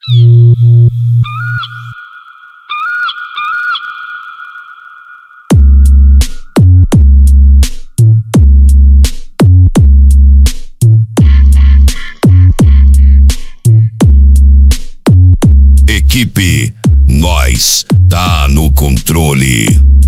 Equipe, nós tá no controle.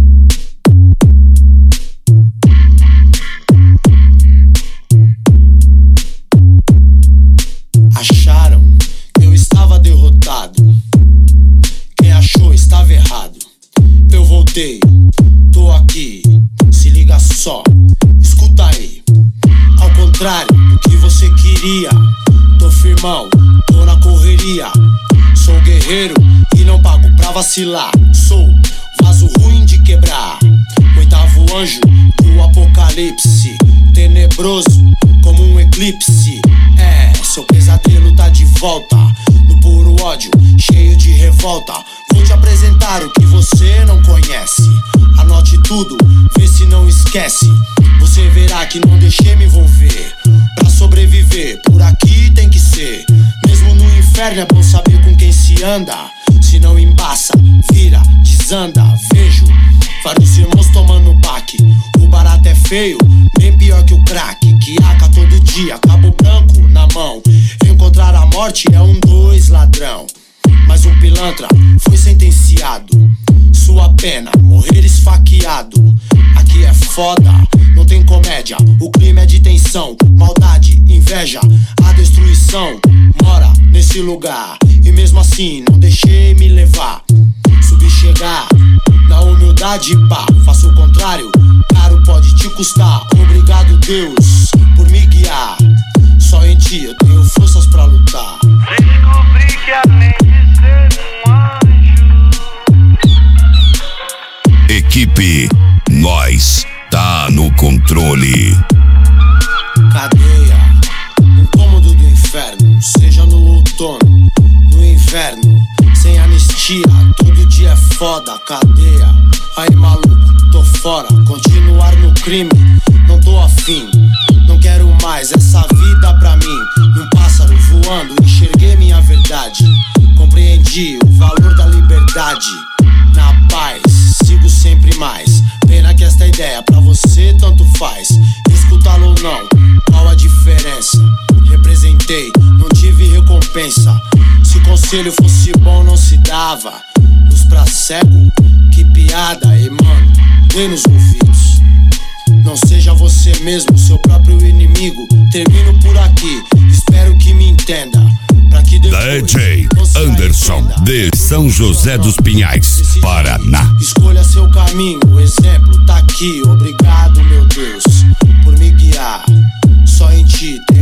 Acharam que eu estava derrotado. Quem achou estava errado. Eu voltei, tô aqui. Se liga só, escuta aí. Ao contrário do que você queria, tô firmão, tô na correria. Sou guerreiro e não pago pra vacilar. Sou vaso ruim de quebrar, oitavo anjo do apocalipse, tenebroso como um eclipse. Seu pesadelo tá de volta, no puro ódio, cheio de revolta. Vou te apresentar o que você não conhece. Anote tudo, vê se não esquece. Você verá que não deixei me envolver. Pra sobreviver, por aqui tem que ser. Mesmo no inferno é bom saber com quem se anda. Se não embaça, vira, desanda. Vejo vários irmãos tomando baque. O barato é feio, bem pior que o crack. Que aca todo dia, cabo branco na mão. Encontrar a morte é 2 ladrão. Mas um pilantra foi sentenciado. Sua pena, morrer esfaqueado. Aqui é foda, não tem comédia. O crime é de tensão, maldade, inveja. A destruição mora nesse lugar. E mesmo assim não deixei me levar. Subi chegar na humildade, pá. Faço o contrário, caro pode te custar. Obrigado Deus por me guiar. Só em ti eu tenho forças pra lutar. Descobri que além de ser um anjo. Equipe, nós tá no controle. Cadeia, um cômodo do inferno. Seja no outono, no inverno. Sem anistia, todo dia é foda. Cadeia, aí maluco, tô fora. Continuar no crime, não tô afim. Não quero mais essa vida pra mim. Num pássaro voando, enxerguei minha verdade. Compreendi o valor da liberdade. Na paz, sigo sempre mais. Pena que esta ideia pra você tanto faz. Escutá-lo ou não, qual a diferença? Representei, não tive recompensa. Se conselho fosse bom não se dava. Luz pra cego, que piada, e mano, dê nos ouvidos. Não seja você mesmo, seu próprio inimigo. Termino por aqui, espero que me entenda. Pra que DJ Anderson de São José dos Pinhais, Paraná. Escolha seu caminho, o exemplo tá aqui. Obrigado, meu Deus, por me guiar. Só em ti